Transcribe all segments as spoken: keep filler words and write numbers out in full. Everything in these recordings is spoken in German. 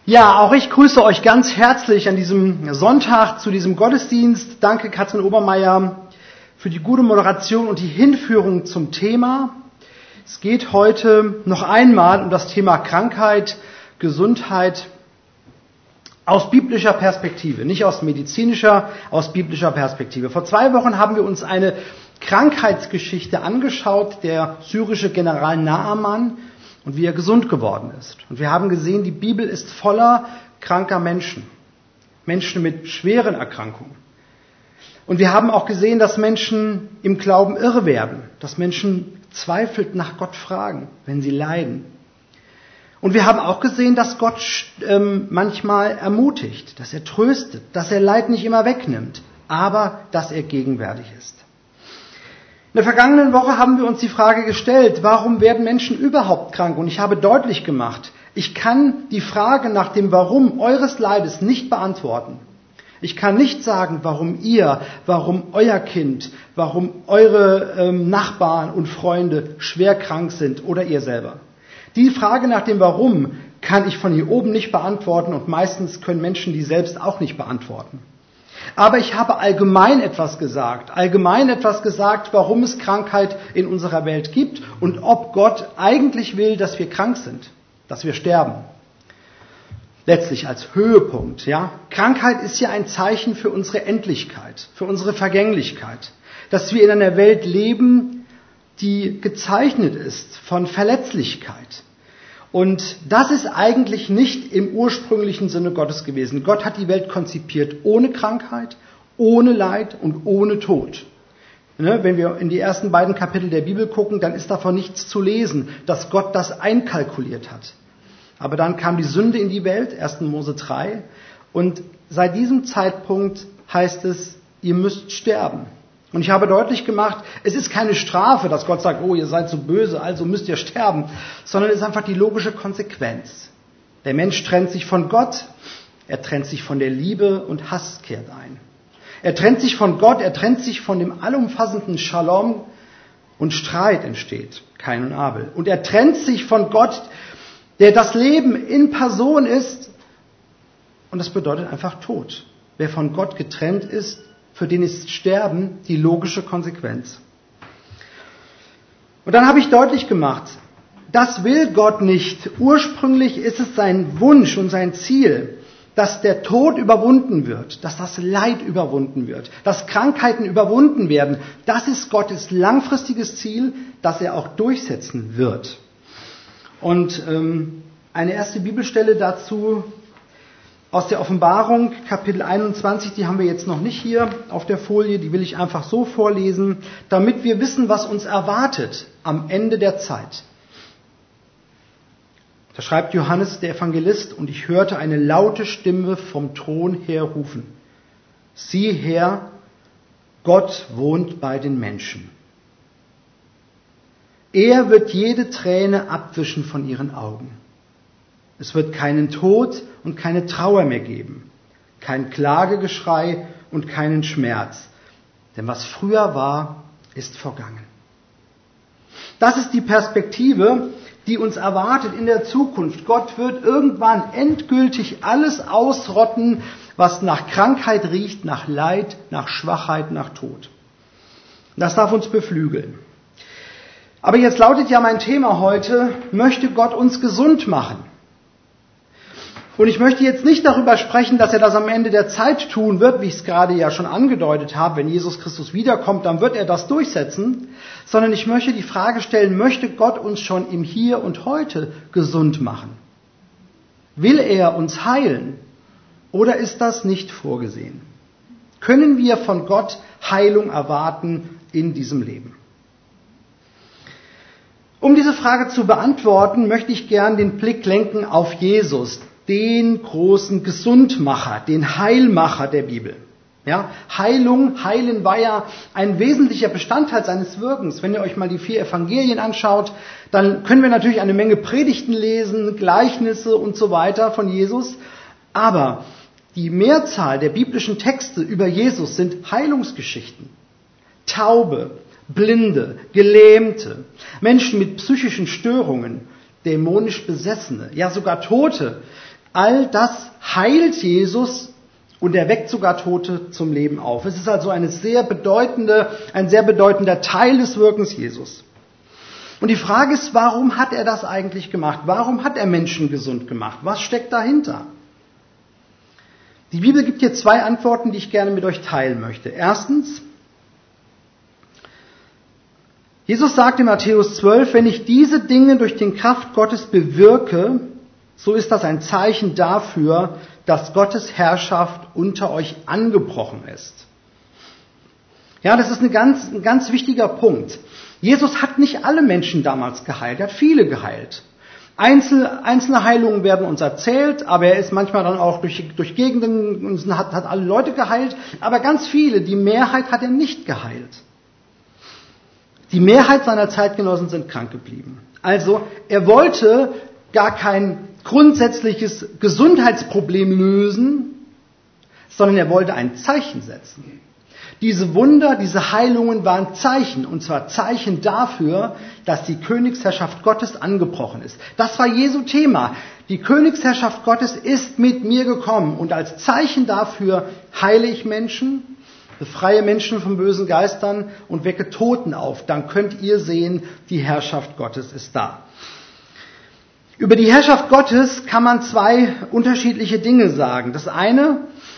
Ja, auch ich grüße euch ganz herzlich an diesem Sonntag zu diesem Gottesdienst. Danke, Katrin Obermeier, für die gute Moderation und die Hinführung zum Thema. Es geht heute noch einmal um das Thema Krankheit, Gesundheit aus biblischer Perspektive, nicht aus medizinischer, aus biblischer Perspektive. Vor zwei Wochen haben wir uns eine Krankheitsgeschichte angeschaut, der syrische General Naaman, und wie er gesund geworden ist. Und wir haben gesehen, die Bibel ist voller kranker Menschen. Menschen mit schweren Erkrankungen. Und wir haben auch gesehen, dass Menschen im Glauben irre werden. Dass Menschen zweifelt nach Gott fragen, wenn sie leiden. Und wir haben auch gesehen, dass Gott ähm, manchmal ermutigt, dass er tröstet, dass er Leid nicht immer wegnimmt, aber dass er gegenwärtig ist. In der vergangenen Woche haben wir uns die Frage gestellt, warum werden Menschen überhaupt krank? Und ich habe deutlich gemacht, ich kann die Frage nach dem Warum eures Leides nicht beantworten. Ich kann nicht sagen, warum ihr, warum euer Kind, warum eure ähm, Nachbarn und Freunde schwer krank sind oder ihr selber. Die Frage nach dem Warum kann ich von hier oben nicht beantworten und meistens können Menschen die selbst auch nicht beantworten. Aber ich habe allgemein etwas gesagt, allgemein etwas gesagt, warum es Krankheit in unserer Welt gibt und ob Gott eigentlich will, dass wir krank sind, dass wir sterben. Letztlich als Höhepunkt, ja. Krankheit ist ja ein Zeichen für unsere Endlichkeit, für unsere Vergänglichkeit, dass wir in einer Welt leben, die gezeichnet ist von Verletzlichkeit. Und das ist eigentlich nicht im ursprünglichen Sinne Gottes gewesen. Gott hat die Welt konzipiert ohne Krankheit, ohne Leid und ohne Tod. Wenn wir in die ersten beiden Kapitel der Bibel gucken, dann ist davon nichts zu lesen, dass Gott das einkalkuliert hat. Aber dann kam die Sünde in die Welt, erster Mose drei, und seit diesem Zeitpunkt heißt es, ihr müsst sterben. Und ich habe deutlich gemacht, es ist keine Strafe, dass Gott sagt, oh, ihr seid so böse, also müsst ihr sterben, sondern es ist einfach die logische Konsequenz. Der Mensch trennt sich von Gott, er trennt sich von der Liebe und Hass kehrt ein. Er trennt sich von Gott, er trennt sich von dem allumfassenden Shalom und Streit entsteht, Kain und Abel. Und er trennt sich von Gott, der das Leben in Person ist, und das bedeutet einfach Tod. Wer von Gott getrennt ist, für den ist Sterben die logische Konsequenz. Und dann habe ich deutlich gemacht, das will Gott nicht. Ursprünglich ist es sein Wunsch und sein Ziel, dass der Tod überwunden wird, dass das Leid überwunden wird, dass Krankheiten überwunden werden. Das ist Gottes langfristiges Ziel, das er auch durchsetzen wird. Und ähm, eine erste Bibelstelle dazu aus der Offenbarung, Kapitel einundzwanzig, die haben wir jetzt noch nicht hier auf der Folie, die will ich einfach so vorlesen, damit wir wissen, was uns erwartet am Ende der Zeit. Da schreibt Johannes, der Evangelist, und ich hörte eine laute Stimme vom Thron her rufen. Sieh her, Gott wohnt bei den Menschen. Er wird jede Träne abwischen von ihren Augen. Es wird keinen Tod und keine Trauer mehr geben, kein Klagegeschrei und keinen Schmerz. Denn was früher war, ist vergangen. Das ist die Perspektive, die uns erwartet in der Zukunft. Gott wird irgendwann endgültig alles ausrotten, was nach Krankheit riecht, nach Leid, nach Schwachheit, nach Tod. Das darf uns beflügeln. Aber jetzt lautet ja mein Thema heute, möchte Gott uns gesund machen? Und ich möchte jetzt nicht darüber sprechen, dass er das am Ende der Zeit tun wird, wie ich es gerade ja schon angedeutet habe. Wenn Jesus Christus wiederkommt, dann wird er das durchsetzen. Sondern ich möchte die Frage stellen, möchte Gott uns schon im Hier und Heute gesund machen? Will er uns heilen? Oder ist das nicht vorgesehen? Können wir von Gott Heilung erwarten in diesem Leben? Um diese Frage zu beantworten, möchte ich gern den Blick lenken auf Jesus, den großen Gesundmacher, den Heilmacher der Bibel. Ja, Heilung, Heilen war ja ein wesentlicher Bestandteil seines Wirkens. Wenn ihr euch mal die vier Evangelien anschaut, dann können wir natürlich eine Menge Predigten lesen, Gleichnisse und so weiter von Jesus. Aber die Mehrzahl der biblischen Texte über Jesus sind Heilungsgeschichten. Taube, Blinde, Gelähmte, Menschen mit psychischen Störungen, dämonisch Besessene, ja sogar Tote. All das heilt Jesus und er weckt sogar Tote zum Leben auf. Es ist also eine sehr bedeutende, ein sehr bedeutender Teil des Wirkens Jesus. Und die Frage ist, warum hat er das eigentlich gemacht? Warum hat er Menschen gesund gemacht? Was steckt dahinter? Die Bibel gibt hier zwei Antworten, die ich gerne mit euch teilen möchte. Erstens, Jesus sagt in Matthäus zwölf, wenn ich diese Dinge durch die Kraft Gottes bewirke, so ist das ein Zeichen dafür, dass Gottes Herrschaft unter euch angebrochen ist. Ja, das ist eine ganz, ein ganz wichtiger Punkt. Jesus hat nicht alle Menschen damals geheilt, er hat viele geheilt. Einzel, einzelne Heilungen werden uns erzählt, aber er ist manchmal dann auch durch, durch Gegenden und hat, hat alle Leute geheilt, aber ganz viele, die Mehrheit hat er nicht geheilt. Die Mehrheit seiner Zeitgenossen sind krank geblieben. Also er wollte gar kein grundsätzliches Gesundheitsproblem lösen, sondern er wollte ein Zeichen setzen. Diese Wunder, diese Heilungen waren Zeichen, und zwar Zeichen dafür, dass die Königsherrschaft Gottes angebrochen ist. Das war Jesu Thema. Die Königsherrschaft Gottes ist mit mir gekommen und als Zeichen dafür heile ich Menschen, befreie Menschen von bösen Geistern und wecke Toten auf. Dann könnt ihr sehen, die Herrschaft Gottes ist da. Über die Herrschaft Gottes kann man zwei unterschiedliche Dinge sagen. Das eine,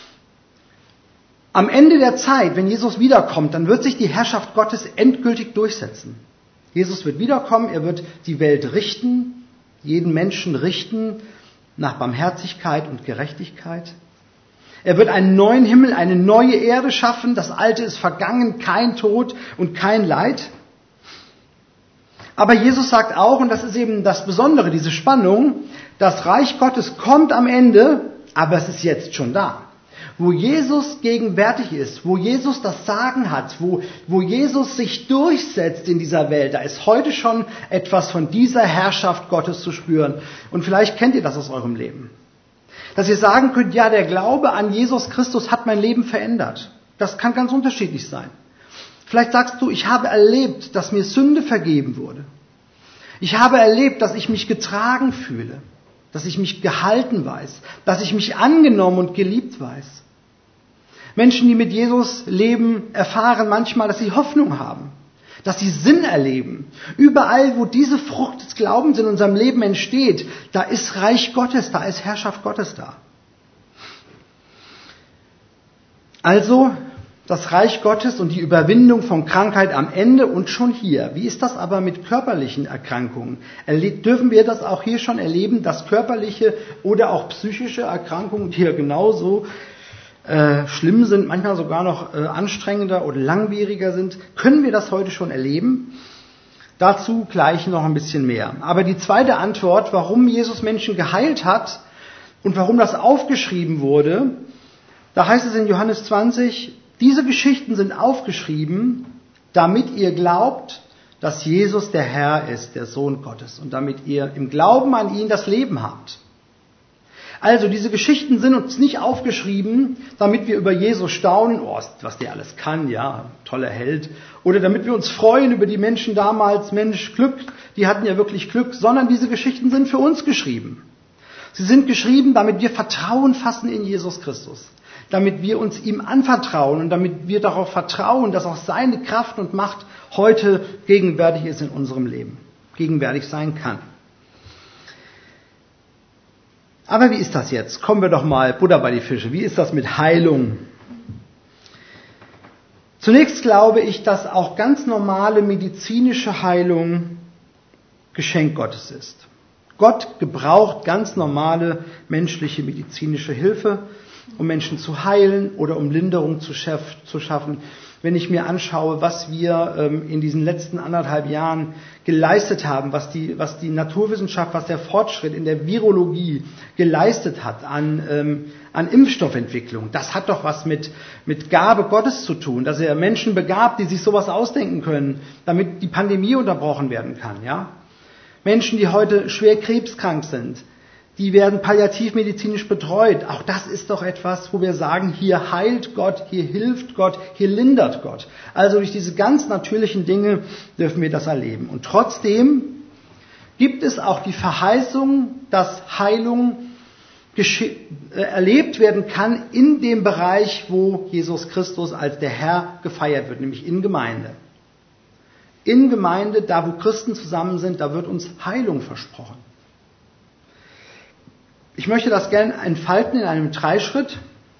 am Ende der Zeit, wenn Jesus wiederkommt, dann wird sich die Herrschaft Gottes endgültig durchsetzen. Jesus wird wiederkommen, er wird die Welt richten, jeden Menschen richten nach Barmherzigkeit und Gerechtigkeit. Er wird einen neuen Himmel, eine neue Erde schaffen. Das Alte ist vergangen, kein Tod und kein Leid. Aber Jesus sagt auch, und das ist eben das Besondere, diese Spannung, das Reich Gottes kommt am Ende, aber es ist jetzt schon da. Wo Jesus gegenwärtig ist, wo Jesus das Sagen hat, wo, wo Jesus sich durchsetzt in dieser Welt, da ist heute schon etwas von dieser Herrschaft Gottes zu spüren. Und vielleicht kennt ihr das aus eurem Leben. Dass ihr sagen könnt, ja, der Glaube an Jesus Christus hat mein Leben verändert. Das kann ganz unterschiedlich sein. Vielleicht sagst du, ich habe erlebt, dass mir Sünde vergeben wurde. Ich habe erlebt, dass ich mich getragen fühle, dass ich mich gehalten weiß, dass ich mich angenommen und geliebt weiß. Menschen, die mit Jesus leben, erfahren manchmal, dass sie Hoffnung haben, dass sie Sinn erleben. Überall, wo diese Frucht des Glaubens in unserem Leben entsteht, da ist Reich Gottes, da ist Herrschaft Gottes da. Also das Reich Gottes und die Überwindung von Krankheit am Ende und schon hier. Wie ist das aber mit körperlichen Erkrankungen? Erle- dürfen wir das auch hier schon erleben, dass körperliche oder auch psychische Erkrankungen hier genauso äh, schlimm sind, manchmal sogar noch äh, anstrengender oder langwieriger sind? Können wir das heute schon erleben? Dazu gleich noch ein bisschen mehr. Aber die zweite Antwort, warum Jesus Menschen geheilt hat und warum das aufgeschrieben wurde, da heißt es in Johannes zwanzig, diese Geschichten sind aufgeschrieben, damit ihr glaubt, dass Jesus der Herr ist, der Sohn Gottes, und damit ihr im Glauben an ihn das Leben habt. Also diese Geschichten sind uns nicht aufgeschrieben, damit wir über Jesus staunen, oh, was der alles kann, ja, toller Held, oder damit wir uns freuen über die Menschen damals, Mensch, Glück, die hatten ja wirklich Glück, sondern diese Geschichten sind für uns geschrieben. Sie sind geschrieben, damit wir Vertrauen fassen in Jesus Christus, damit wir uns ihm anvertrauen und damit wir darauf vertrauen, dass auch seine Kraft und Macht heute gegenwärtig ist in unserem Leben, gegenwärtig sein kann. Aber wie ist das jetzt? Kommen wir doch mal Butter bei die Fische. Wie ist das mit Heilung? Zunächst glaube ich, dass auch ganz normale medizinische Heilung Geschenk Gottes ist. Gott gebraucht ganz normale menschliche medizinische Hilfe, um Menschen zu heilen oder um Linderung zu schaffen. Wenn ich mir anschaue, was wir ähm, in diesen letzten anderthalb Jahren geleistet haben, was die, was die Naturwissenschaft, was der Fortschritt in der Virologie geleistet hat an, ähm, an Impfstoffentwicklung, das hat doch was mit, mit Gabe Gottes zu tun, dass er Menschen begabt, die sich sowas ausdenken können, damit die Pandemie unterbrochen werden kann. Ja? Menschen, die heute schwer krebskrank sind, die werden palliativmedizinisch betreut. Auch das ist doch etwas, wo wir sagen, hier heilt Gott, hier hilft Gott, hier lindert Gott. Also durch diese ganz natürlichen Dinge dürfen wir das erleben. Und trotzdem gibt es auch die Verheißung, dass Heilung gesche- äh, erlebt werden kann in dem Bereich, wo Jesus Christus als der Herr gefeiert wird, nämlich in Gemeinde. In Gemeinde, da wo Christen zusammen sind, da wird uns Heilung versprochen. Ich möchte das gerne entfalten in einem Dreischritt.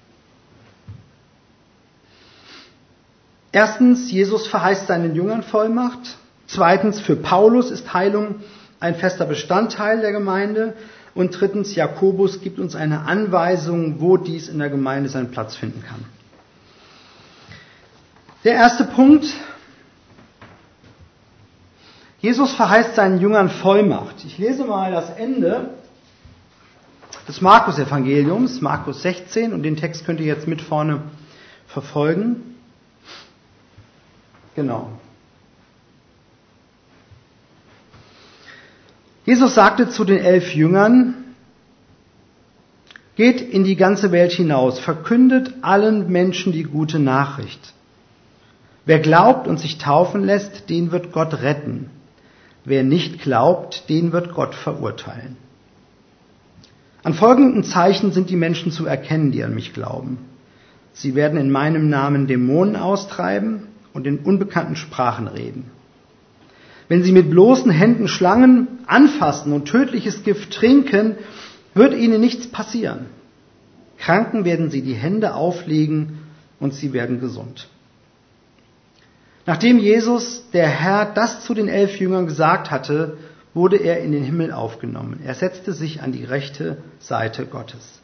Erstens, Jesus verheißt seinen Jüngern Vollmacht. Zweitens, für Paulus ist Heilung ein fester Bestandteil der Gemeinde. Und drittens, Jakobus gibt uns eine Anweisung, wo dies in der Gemeinde seinen Platz finden kann. Der erste Punkt. Jesus verheißt seinen Jüngern Vollmacht. Ich lese mal das Ende des Markus-Evangeliums, Markus sechzehn, und den Text könnt ihr jetzt mit vorne verfolgen. Genau. Jesus sagte zu den elf Jüngern: Geht in die ganze Welt hinaus, verkündet allen Menschen die gute Nachricht. Wer glaubt und sich taufen lässt, den wird Gott retten. Wer nicht glaubt, den wird Gott verurteilen. An folgenden Zeichen sind die Menschen zu erkennen, die an mich glauben. Sie werden in meinem Namen Dämonen austreiben und in unbekannten Sprachen reden. Wenn sie mit bloßen Händen Schlangen anfassen und tödliches Gift trinken, wird ihnen nichts passieren. Kranken werden sie die Hände auflegen und sie werden gesund. Nachdem Jesus, der Herr, das zu den elf Jüngern gesagt hatte, wurde er in den Himmel aufgenommen. Er setzte sich an die rechte Seite Gottes.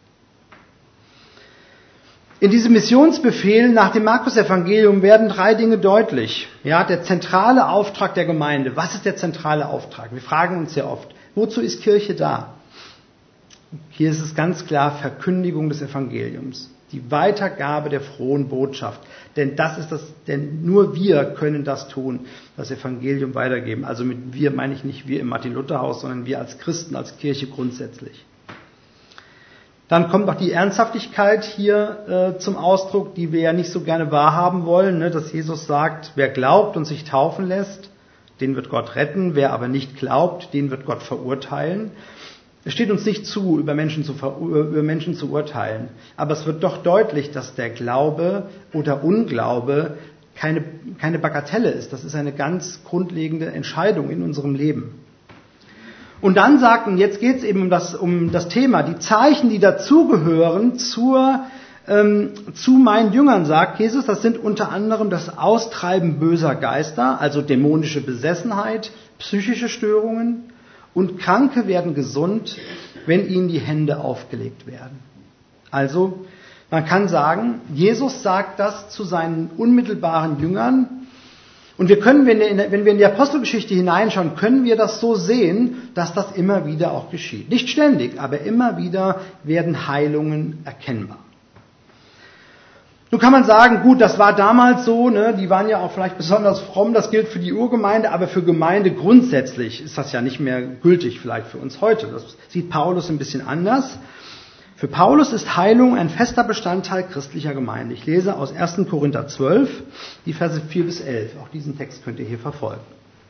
In diesem Missionsbefehl nach dem Markus-Evangelium werden drei Dinge deutlich. Ja, der zentrale Auftrag der Gemeinde. Was ist der zentrale Auftrag? Wir fragen uns sehr oft, wozu ist Kirche da? Hier ist es ganz klar Verkündigung des Evangeliums. Die Weitergabe der frohen Botschaft. Denn das ist das, denn nur wir können das tun, das Evangelium weitergeben. Also mit wir meine ich nicht wir im Martin-Luther-Haus, sondern wir als Christen, als Kirche grundsätzlich. Dann kommt noch die Ernsthaftigkeit hier äh, zum Ausdruck, die wir ja nicht so gerne wahrhaben wollen, ne? Dass Jesus sagt, wer glaubt und sich taufen lässt, den wird Gott retten. Wer aber nicht glaubt, den wird Gott verurteilen. Es steht uns nicht zu, über Menschen zu, über Menschen zu urteilen. Aber es wird doch deutlich, dass der Glaube oder Unglaube keine, keine Bagatelle ist. Das ist eine ganz grundlegende Entscheidung in unserem Leben. Und dann sagt, und jetzt geht es eben um das, um das Thema, die Zeichen, die dazugehören zur, ähm, zu meinen Jüngern, sagt Jesus, das sind unter anderem das Austreiben böser Geister, also dämonische Besessenheit, psychische Störungen, und Kranke werden gesund, wenn ihnen die Hände aufgelegt werden. Also, man kann sagen, Jesus sagt das zu seinen unmittelbaren Jüngern. Und wir können, wenn wir in die Apostelgeschichte hineinschauen, können wir das so sehen, dass das immer wieder auch geschieht. Nicht ständig, aber immer wieder werden Heilungen erkennbar. Nun kann man sagen, gut, das war damals so, ne, die waren ja auch vielleicht besonders fromm, das gilt für die Urgemeinde, aber für Gemeinde grundsätzlich ist das ja nicht mehr gültig vielleicht für uns heute. Das sieht Paulus ein bisschen anders. Für Paulus ist Heilung ein fester Bestandteil christlicher Gemeinde. Ich lese aus erster Korinther zwölf, die Verse vier bis elf. Auch diesen Text könnt ihr hier verfolgen.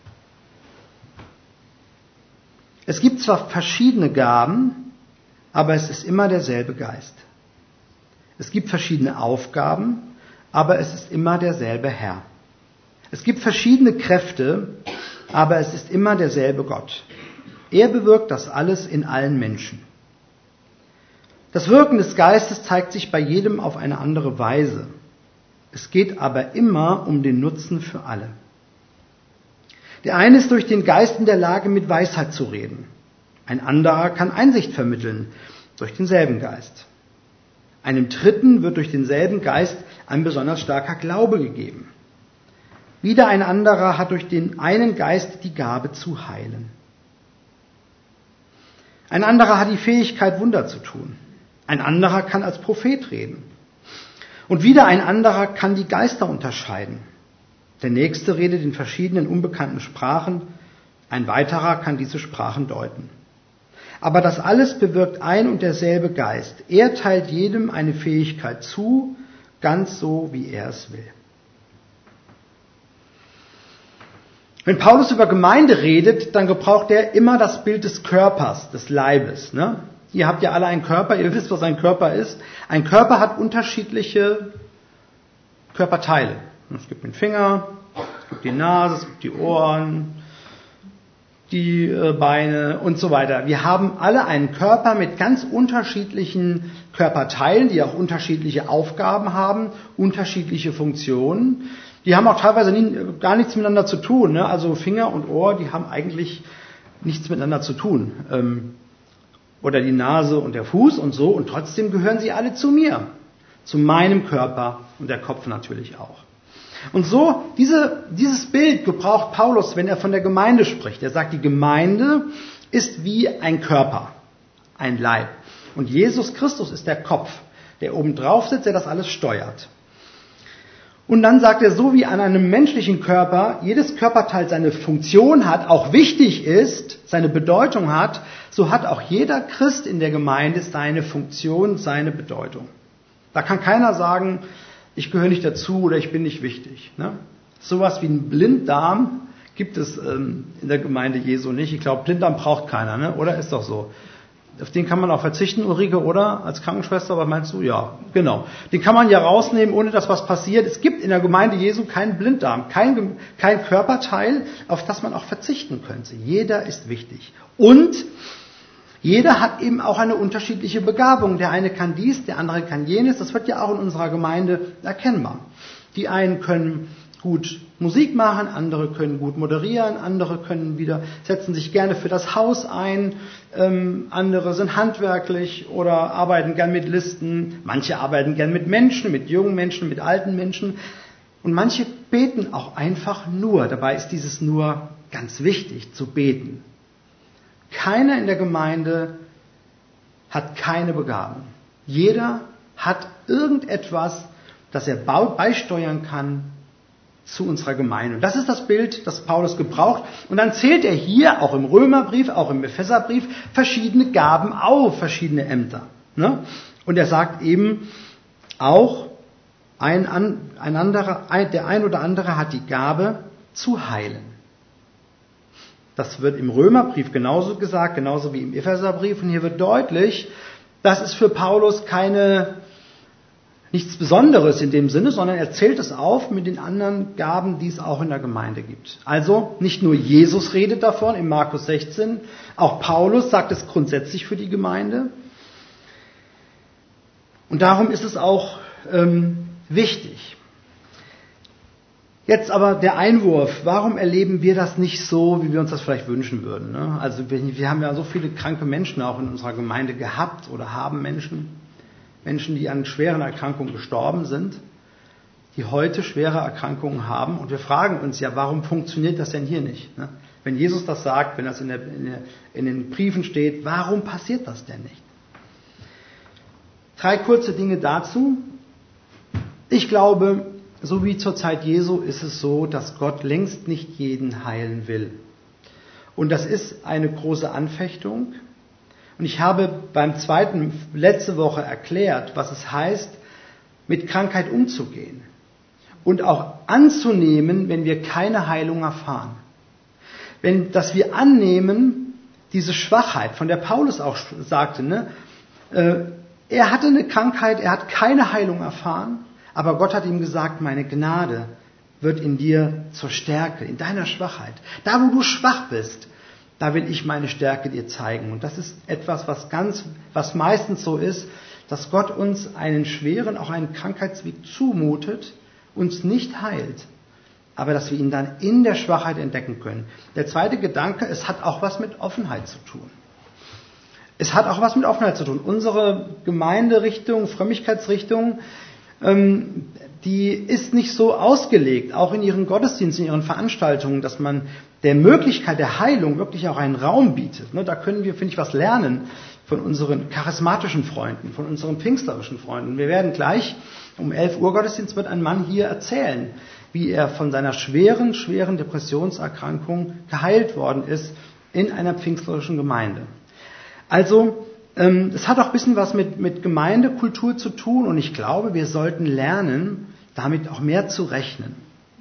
Es gibt zwar verschiedene Gaben, aber es ist immer derselbe Geist. Es gibt verschiedene Aufgaben, aber es ist immer derselbe Herr. Es gibt verschiedene Kräfte, aber es ist immer derselbe Gott. Er bewirkt das alles in allen Menschen. Das Wirken des Geistes zeigt sich bei jedem auf eine andere Weise. Es geht aber immer um den Nutzen für alle. Der eine ist durch den Geist in der Lage, mit Weisheit zu reden. Ein anderer kann Einsicht vermitteln durch denselben Geist. Einem Dritten wird durch denselben Geist ein besonders starker Glaube gegeben. Wieder ein anderer hat durch den einen Geist die Gabe zu heilen. Ein anderer hat die Fähigkeit, Wunder zu tun. Ein anderer kann als Prophet reden. Und wieder ein anderer kann die Geister unterscheiden. Der nächste redet in verschiedenen unbekannten Sprachen. Ein weiterer kann diese Sprachen deuten. Aber das alles bewirkt ein und derselbe Geist. Er teilt jedem eine Fähigkeit zu, ganz so, wie er es will. Wenn Paulus über Gemeinde redet, dann gebraucht er immer das Bild des Körpers, des Leibes. Ne? Ihr habt ja alle einen Körper, ihr wisst, was ein Körper ist. Ein Körper hat unterschiedliche Körperteile. Es gibt den Finger, es gibt die Nase, es gibt die Ohren, die Beine und so weiter. Wir haben alle einen Körper mit ganz unterschiedlichen Körperteilen, die auch unterschiedliche Aufgaben haben, unterschiedliche Funktionen. Die haben auch teilweise nie, gar nichts miteinander zu tun. Ne? Also Finger und Ohr, die haben eigentlich nichts miteinander zu tun. Ähm, oder die Nase und der Fuß und so. Und trotzdem gehören sie alle zu mir, zu meinem Körper und der Kopf natürlich auch. Und so, diese, dieses Bild gebraucht Paulus, wenn er von der Gemeinde spricht. Er sagt, die Gemeinde ist wie ein Körper, ein Leib. Und Jesus Christus ist der Kopf, der oben drauf sitzt, der das alles steuert. Und dann sagt er, so wie an einem menschlichen Körper jedes Körperteil seine Funktion hat, auch wichtig ist, seine Bedeutung hat, so hat auch jeder Christ in der Gemeinde seine Funktion, seine Bedeutung. Da kann keiner sagen, ich gehöre nicht dazu oder ich bin nicht wichtig. Ne? Sowas wie einen Blinddarm gibt es ähm, in der Gemeinde Jesu nicht. Ich glaube, Blinddarm braucht keiner, ne? Oder? Ist doch so. Auf den kann man auch verzichten, Ulrike, oder? Als Krankenschwester, was meinst du? Ja, genau. Den kann man ja rausnehmen, ohne dass was passiert. Es gibt in der Gemeinde Jesu keinen Blinddarm, kein, kein Körperteil, auf das man auch verzichten könnte. Jeder ist wichtig. Und jeder hat eben auch eine unterschiedliche Begabung. Der eine kann dies, der andere kann jenes. Das wird ja auch in unserer Gemeinde erkennbar. Die einen können gut Musik machen, andere können gut moderieren, andere können wieder, setzen sich gerne für das Haus ein, ähm, andere sind handwerklich oder arbeiten gern mit Listen. Manche arbeiten gern mit Menschen, mit jungen Menschen, mit alten Menschen. Und manche beten auch einfach nur. Dabei ist dieses nur ganz wichtig, zu beten. Keiner in der Gemeinde hat keine Begabung. Jeder hat irgendetwas, das er beisteuern kann zu unserer Gemeinde. Und das ist das Bild, das Paulus gebraucht. Und dann zählt er hier, auch im Römerbrief, auch im Epheserbrief, verschiedene Gaben auf, verschiedene Ämter. Ne? Und er sagt eben auch, ein, ein anderer, der ein oder andere hat die Gabe zu heilen. Das wird im Römerbrief genauso gesagt, genauso wie im Epheserbrief. Und hier wird deutlich, das ist für Paulus keine, nichts Besonderes in dem Sinne, sondern er zählt es auf mit den anderen Gaben, die es auch in der Gemeinde gibt. Also nicht nur Jesus redet davon in Markus sechzehn, auch Paulus sagt es grundsätzlich für die Gemeinde. Und darum ist es auch ähm, wichtig. Jetzt aber der Einwurf, warum erleben wir das nicht so, wie wir uns das vielleicht wünschen würden? Ne? Also wir, wir haben ja so viele kranke Menschen auch in unserer Gemeinde gehabt oder haben Menschen, Menschen, die an schweren Erkrankungen gestorben sind, die heute schwere Erkrankungen haben. Und wir fragen uns ja, warum funktioniert das denn hier nicht? Ne? Wenn Jesus das sagt, wenn das in, der, in, der, in den Briefen steht, warum passiert das denn nicht? Drei kurze Dinge dazu. Ich glaube, so wie zur Zeit Jesu ist es so, dass Gott längst nicht jeden heilen will. Und das ist eine große Anfechtung. Und ich habe beim zweiten, letzte Woche erklärt, was es heißt, mit Krankheit umzugehen. Und auch anzunehmen, wenn wir keine Heilung erfahren. Wenn, dass wir annehmen, diese Schwachheit, von der Paulus auch sagte, ne, äh, er hatte eine Krankheit, er hat keine Heilung erfahren, aber Gott hat ihm gesagt, meine Gnade wird in dir zur Stärke, in deiner Schwachheit. Da, wo du schwach bist, da will ich meine Stärke dir zeigen. Und das ist etwas, was ganz, was meistens so ist, dass Gott uns einen schweren, auch einen Krankheitsweg zumutet, uns nicht heilt, aber dass wir ihn dann in der Schwachheit entdecken können. Der zweite Gedanke, es hat auch was mit Offenheit zu tun. Es hat auch was mit Offenheit zu tun. Unsere Gemeinderichtung, Frömmigkeitsrichtung, ähm, die ist nicht so ausgelegt, auch in ihren Gottesdiensten, in ihren Veranstaltungen, dass man der Möglichkeit der Heilung wirklich auch einen Raum bietet. Ne, da können wir, finde ich, was lernen von unseren charismatischen Freunden, von unseren pfingstlerischen Freunden. Wir werden gleich um elf Uhr Gottesdienst wird ein Mann hier erzählen, wie er von seiner schweren, schweren Depressionserkrankung geheilt worden ist in einer pfingstlerischen Gemeinde. Also, ähm, es hat auch ein bisschen was mit, mit Gemeindekultur zu tun und ich glaube, wir sollten lernen, damit auch mehr zu rechnen.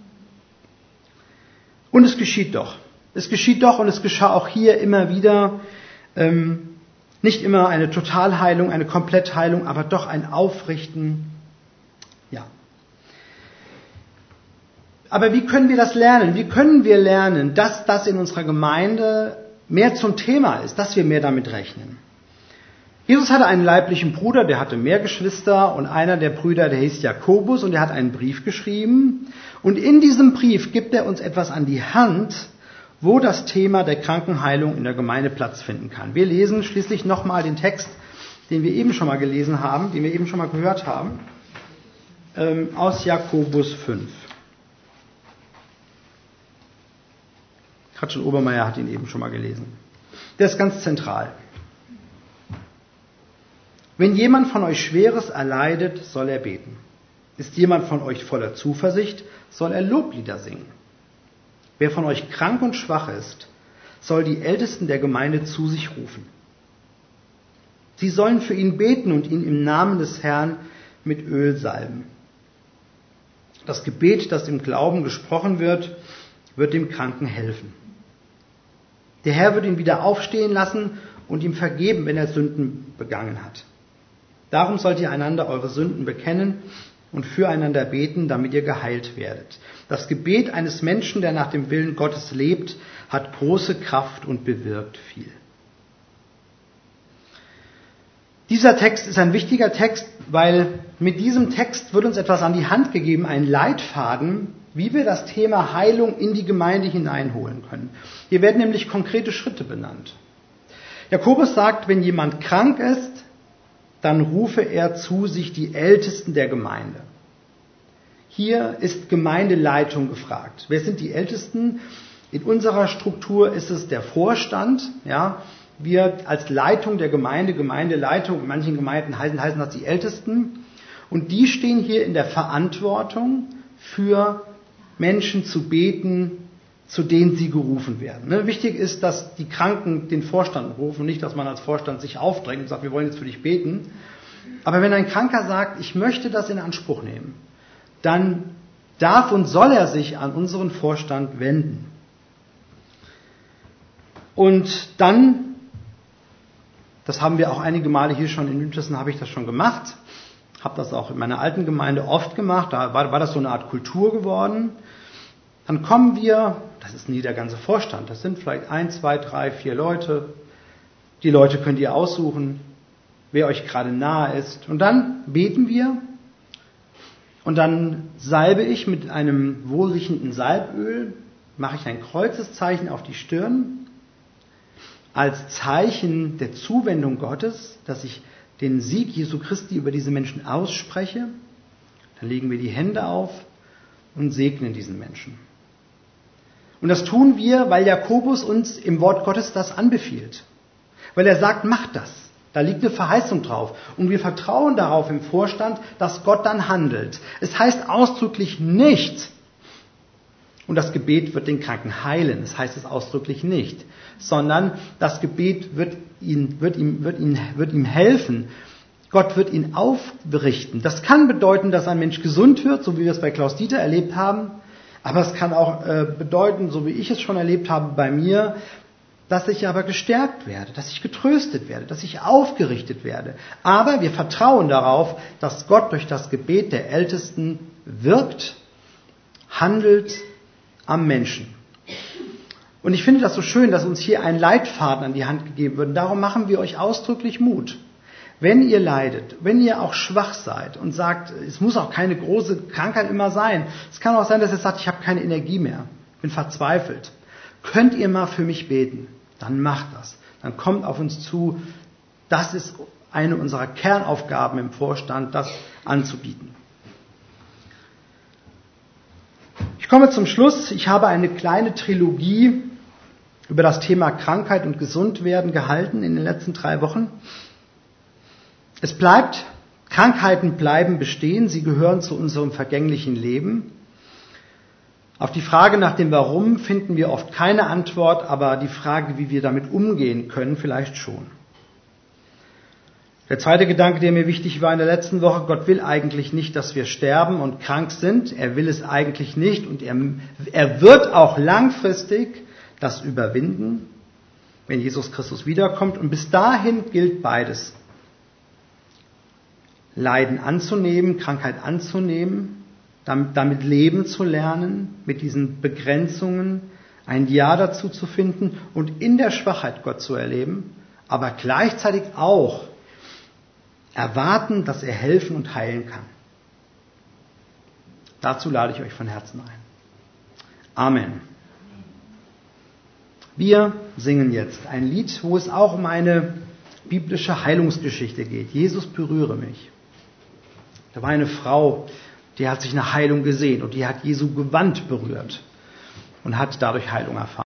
Und es geschieht doch. Es geschieht doch und es geschah auch hier immer wieder. Ähm, Nicht immer eine Totalheilung, eine Komplettheilung, aber doch ein Aufrichten. Ja. Aber wie können wir das lernen? Wie können wir lernen, dass das in unserer Gemeinde mehr zum Thema ist, dass wir mehr damit rechnen? Jesus hatte einen leiblichen Bruder, der hatte mehr Geschwister und einer der Brüder, der hieß Jakobus und der hat einen Brief geschrieben. Und in diesem Brief gibt er uns etwas an die Hand, wo das Thema der Krankenheilung in der Gemeinde Platz finden kann. Wir lesen schließlich nochmal den Text, den wir eben schon mal gelesen haben, den wir eben schon mal gehört haben, ähm, aus Jakobus fünf. Katrin Obermeier hat ihn eben schon mal gelesen. Der ist ganz zentral. Wenn jemand von euch Schweres erleidet, soll er beten. Ist jemand von euch voller Zuversicht, soll er Loblieder singen. Wer von euch krank und schwach ist, soll die Ältesten der Gemeinde zu sich rufen. Sie sollen für ihn beten und ihn im Namen des Herrn mit Öl salben. Das Gebet, das im Glauben gesprochen wird, wird dem Kranken helfen. Der Herr wird ihn wieder aufstehen lassen und ihm vergeben, wenn er Sünden begangen hat. Darum sollt ihr einander eure Sünden bekennen und füreinander beten, damit ihr geheilt werdet. Das Gebet eines Menschen, der nach dem Willen Gottes lebt, hat große Kraft und bewirkt viel. Dieser Text ist ein wichtiger Text, weil mit diesem Text wird uns etwas an die Hand gegeben, ein Leitfaden, wie wir das Thema Heilung in die Gemeinde hineinholen können. Hier werden nämlich konkrete Schritte benannt. Jakobus sagt, wenn jemand krank ist, dann rufe er zu sich die Ältesten der Gemeinde. Hier ist Gemeindeleitung gefragt. Wer sind die Ältesten? In unserer Struktur ist es der Vorstand. Ja, wir als Leitung der Gemeinde, Gemeindeleitung, in manchen Gemeinden heißen, heißen das die Ältesten. Und die stehen hier in der Verantwortung, für Menschen zu beten, zu denen sie gerufen werden. Ne? Wichtig ist, dass die Kranken den Vorstand rufen, nicht, dass man als Vorstand sich aufdrängt und sagt, wir wollen jetzt für dich beten. Aber wenn ein Kranker sagt, ich möchte das in Anspruch nehmen, dann darf und soll er sich an unseren Vorstand wenden. Und dann, das haben wir auch einige Male hier schon in Nüttersen, habe ich das schon gemacht, habe das auch in meiner alten Gemeinde oft gemacht, da war, war das so eine Art Kultur geworden. Dann kommen wir, das ist nie der ganze Vorstand, das sind vielleicht ein, zwei, drei, vier Leute. Die Leute könnt ihr aussuchen, wer euch gerade nahe ist. Und dann beten wir und dann salbe ich mit einem wohlriechenden Salböl, mache ich ein Kreuzeszeichen auf die Stirn, als Zeichen der Zuwendung Gottes, dass ich den Sieg Jesu Christi über diese Menschen ausspreche. Dann legen wir die Hände auf und segnen diesen Menschen. Und das tun wir, weil Jakobus uns im Wort Gottes das anbefiehlt. Weil er sagt, macht das. Da liegt eine Verheißung drauf. Und wir vertrauen darauf im Vorstand, dass Gott dann handelt. Es heißt ausdrücklich nicht, und das Gebet wird den Kranken heilen. Das heißt es ausdrücklich nicht. Sondern das Gebet wird, ihn, wird, ihm, wird, ihn, wird ihm helfen. Gott wird ihn aufrichten. Das kann bedeuten, dass ein Mensch gesund wird, so wie wir es bei Klaus Dieter erlebt haben. Aber es kann auch äh, bedeuten, so wie ich es schon erlebt habe bei mir, dass ich aber gestärkt werde, dass ich getröstet werde, dass ich aufgerichtet werde. Aber wir vertrauen darauf, dass Gott durch das Gebet der Ältesten wirkt, handelt am Menschen. Und ich finde das so schön, dass uns hier ein Leitfaden an die Hand gegeben wird. Und darum machen wir euch ausdrücklich Mut. Wenn ihr leidet, wenn ihr auch schwach seid und sagt, es muss auch keine große Krankheit immer sein. Es kann auch sein, dass ihr sagt, ich habe keine Energie mehr, bin verzweifelt. Könnt ihr mal für mich beten? Dann macht das. Dann kommt auf uns zu. Das ist eine unserer Kernaufgaben im Vorstand, das anzubieten. Ich komme zum Schluss. Ich habe eine kleine Trilogie über das Thema Krankheit und Gesundwerden gehalten in den letzten drei Wochen. Es bleibt, Krankheiten bleiben bestehen, sie gehören zu unserem vergänglichen Leben. Auf die Frage nach dem Warum finden wir oft keine Antwort, aber die Frage, wie wir damit umgehen können, vielleicht schon. Der zweite Gedanke, der mir wichtig war in der letzten Woche, Gott will eigentlich nicht, dass wir sterben und krank sind. Er will es eigentlich nicht und er, er wird auch langfristig das überwinden. wenn Jesus Christus wiederkommt. Und bis dahin gilt beides. Leiden anzunehmen, Krankheit anzunehmen, damit, damit leben zu lernen, mit diesen Begrenzungen, ein Ja dazu zu finden und in der Schwachheit Gott zu erleben, aber gleichzeitig auch erwarten, dass er helfen und heilen kann. Dazu lade ich euch von Herzen ein. Amen. Wir singen jetzt ein Lied, wo es auch um eine biblische Heilungsgeschichte geht. Jesus, berühre mich. Da war eine Frau, die hat sich eine Heilung gesehen und die hat Jesu Gewand berührt und hat dadurch Heilung erfahren.